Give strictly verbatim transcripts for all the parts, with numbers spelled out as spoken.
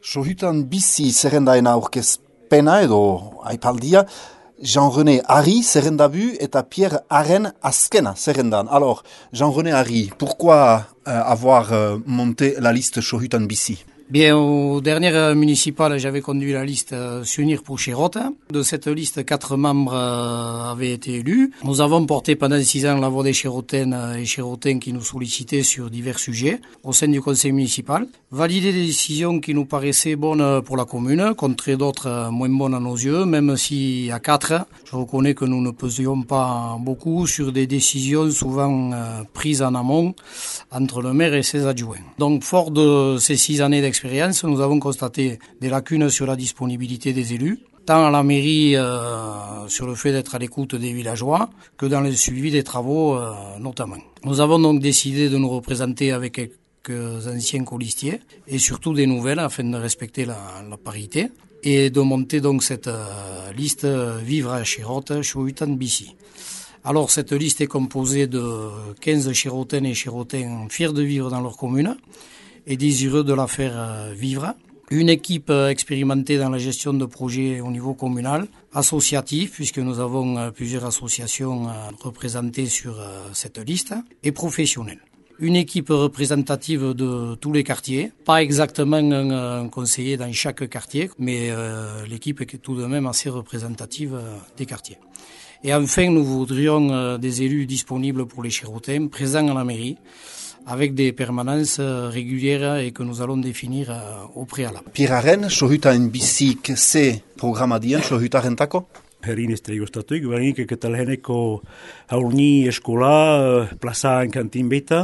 Sohutan bizi zerrendaena aurkezpena edo aipaldia, Jean-René Harry zerrendabu eta Pierre Arren azkena zerrendan. Alors, Jean-René Harry, pourquoi euh, avoir euh, monté la liste Sohutan bizi? Bien, aux dernières municipales, j'avais conduit la liste euh, S'unir pour Chirotte. De cette liste, quatre membres euh, avaient été élus. Nous avons porté pendant six ans la voix des Chirotaines et Chirotains qui nous sollicitaient sur divers sujets au sein du conseil municipal. Valider des décisions qui nous paraissaient bonnes pour la commune, contrer d'autres moins bonnes à nos yeux, même si à quatre, je reconnais que nous ne pesions pas beaucoup sur des décisions souvent euh, prises en amont entre le maire et ses adjoints. Donc, fort de ces six années d'expérience, nous avons constaté des lacunes sur la disponibilité des élus, tant à la mairie euh, sur le fait d'être à l'écoute des villageois que dans le suivi des travaux euh, notamment. Nous avons donc décidé de nous représenter avec quelques anciens colistiers et surtout des nouvelles afin de respecter la, la parité et de monter donc cette euh, liste euh, Vivre à Chirotte, Sohutan bizi. Alors cette liste est composée de quinze Chirotaines et Chirotains fiers de vivre dans leur commune et désireux de la faire euh, vivre. Une équipe euh, expérimentée dans la gestion de projets au niveau communal, associatif, puisque nous avons euh, plusieurs associations euh, représentées sur euh, cette liste, et professionnelle. Une équipe représentative de tous les quartiers, pas exactement un, un conseiller dans chaque quartier, mais euh, l'équipe est tout de même assez représentative euh, des quartiers. Et enfin, nous voudrions euh, des élus disponibles pour les Chirotains, présents à la mairie, avec des permanences régulières et que nous allons définir au préalable. Pierre Arren, Sohutan bizik ze programa dien Sohutarentako? Herinistä justatui, vainkin, että lähenekko haurni eskola, plasaan kantin beta.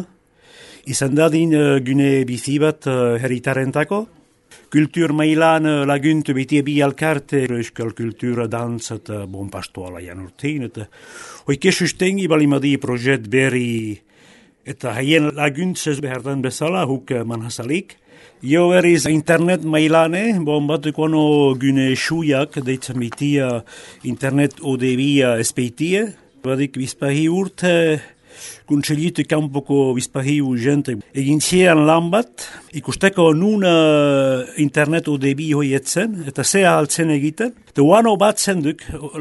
Izan dadin güne bizibat heritarentako. Kultur mailan laguntu beti bi alkarte, euskal kultura dansat bon pastoala janurtiin. Oikesustengi valimadi projet beri eta haien laguntzez behartan bezala huk manhasalik. Jo eriz internet mailane, bon batukono güne sujak deitzen bitia internet odebia espeitie. Vadik vispahi urte, kuntselite kampoko vispahi urgente. Egin siean lambat, ikusteko nun uh, internet odebi hoietzen, eta zea altzen egiten. Eta uano bat zenduk,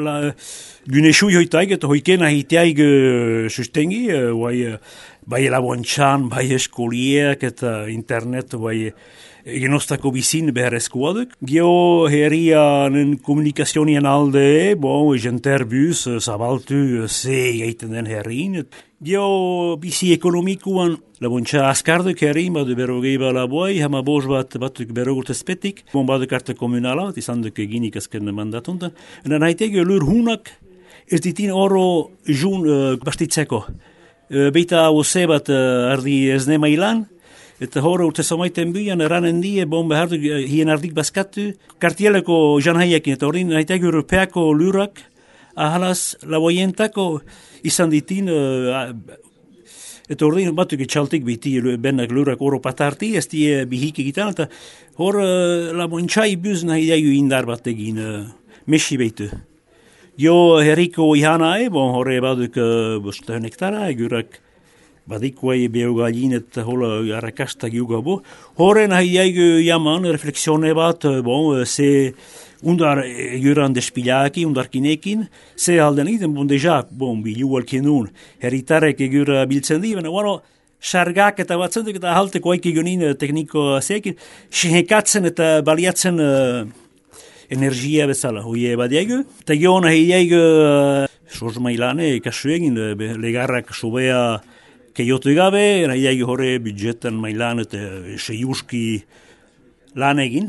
güne sujoitaik, eta hoikena hiteaik uh, sustengi, uh, bai, uh, bai labontxan, bai eskoliek, eta internet, bai genostako bizin behar eskuaduk. Gio herrianen komunikazionien alde, bon, jenterbus, zabaltu, ze gaiten den herrin. Gio bizi ekonomikuan, labontxa askarduk herrin, badu berrogei bala boi, hama bos bat batuk berrogut espetik, bon baduk arte komunala, izan duk eginik azken mandatuntan. Eta nahitege lur hunak, ez ditin oro jun uh, bastitzeko. Uh, Beita ose bat uh, ardi ezne mailan, eta horo urte somaiten bian eranen die, bon behardu hien ardik baskatu, kartieleko janhaiakin, eta horin nahitege europeako lurak, ahalas laboientako izan ditin, uh, eta horin batuk etxaltik biti benak lurak oro patarti, ez die bihik egitan, eta hor uh, labontxai buz nahitege indar bat egin uh, mesi beitu. Jo herriko ihanae, bon horre baduk bosta hektara, egurak badikuai beugalinet hola arrakasta giugabo. Horre nahi jaigu jaman refleksione bat, bon, se undar eguran despiljaki, undar kinekin, se alden iten, bon deja, bon, bilual kenun, herritarek egura biltzen di, bena, bueno, sargak eta batzenduk eta halteko aiki gunin tekniko sekin, sihekatzen eta baliatzen energia bezala, hoie badiegu. Eta gion ahi diegu soz mailane, kasu egin, legarrak sobea keiotu gabe, nahi diegu horre budgetan mailan eta seiuski lan egin.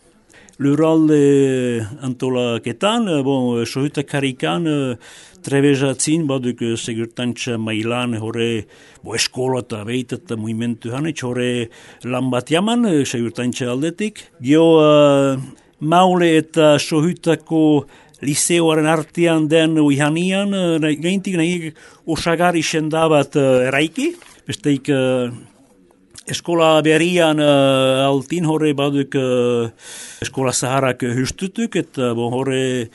Luralde antolaketan, bon, sohutak karikan, trebezatzin, baduk segurtantza mailan horre bo eskola eta beita eta movimentu hanetx, horre lan bat jaman, segurtantza aldetik. Gio uh, Maule eta Sohutako liseoaren artean den uihanian, gaintik nahi osagari sendabat uh, eraiki. Besteik uh, eskola berian uh, altin horre baduk uh, eskola zaharak hustutuk, eta bon horre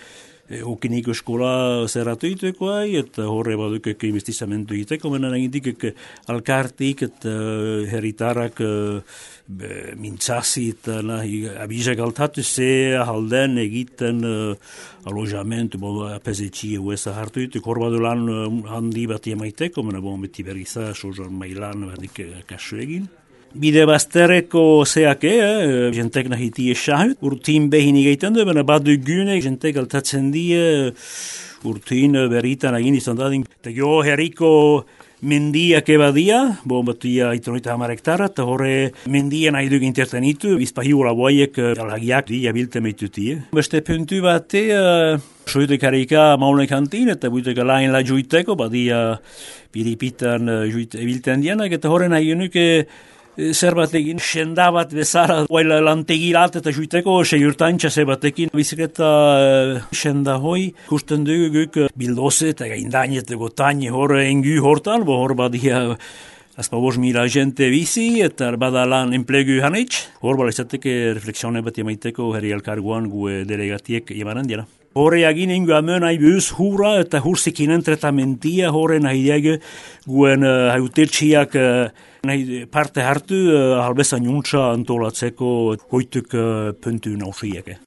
Okiniko eskola zerratu iteko, eta horre baduk investizamentu iteko, menen egitik alkartik, eta herritarrak mintzazi, eta abizak altatu ze ahalden egiten alojamentu, apezetxie huesa hartu iteko, hor badu lan handi bat emaiteko, menen bon beti berriza, sozan mailan badik kasu egin. Bide bazterreko zeake, eh, jentek nahiti esahut, urtin behin egiten du, baina badu gune, jentek altatzen die, urtin berritan egin izan dadin. Eta jo herriko mendiak ebadia, bo batia itonita hamar hektara, eta horre mendian nahi duk intertenitu, bizpahiu laboaiek alhagiak di abilte meituti. Beste puntu bate, uh, soitek harika maunek antin, eta buitek alain la juiteko, badia piripitan uh, juit ebilten dianak, eta horre nahi nuke zer batekin, senda bat bezala, oaila lantegirat eta juiteko, sei urtantxa ze batekin, bizikleta senda hoi, kusten dugu guk bildoze eta gaindain eta gotaini hor engu hortan, bo hor badia azpa bos mila gente bizi, eta bada lan enplegu hanitz, hor bala izateke refleksione bat emaiteko herri elkargoan gue delegatiek emanen dira. Horre agin ingo amen aibiuz hura eta hursikinen tratamentia horre nahi diage guen uh, hautetxiak uh, nahi parte hartu uh, halbeza nuntza antolatzeko hoituk uh, puntu nausieke.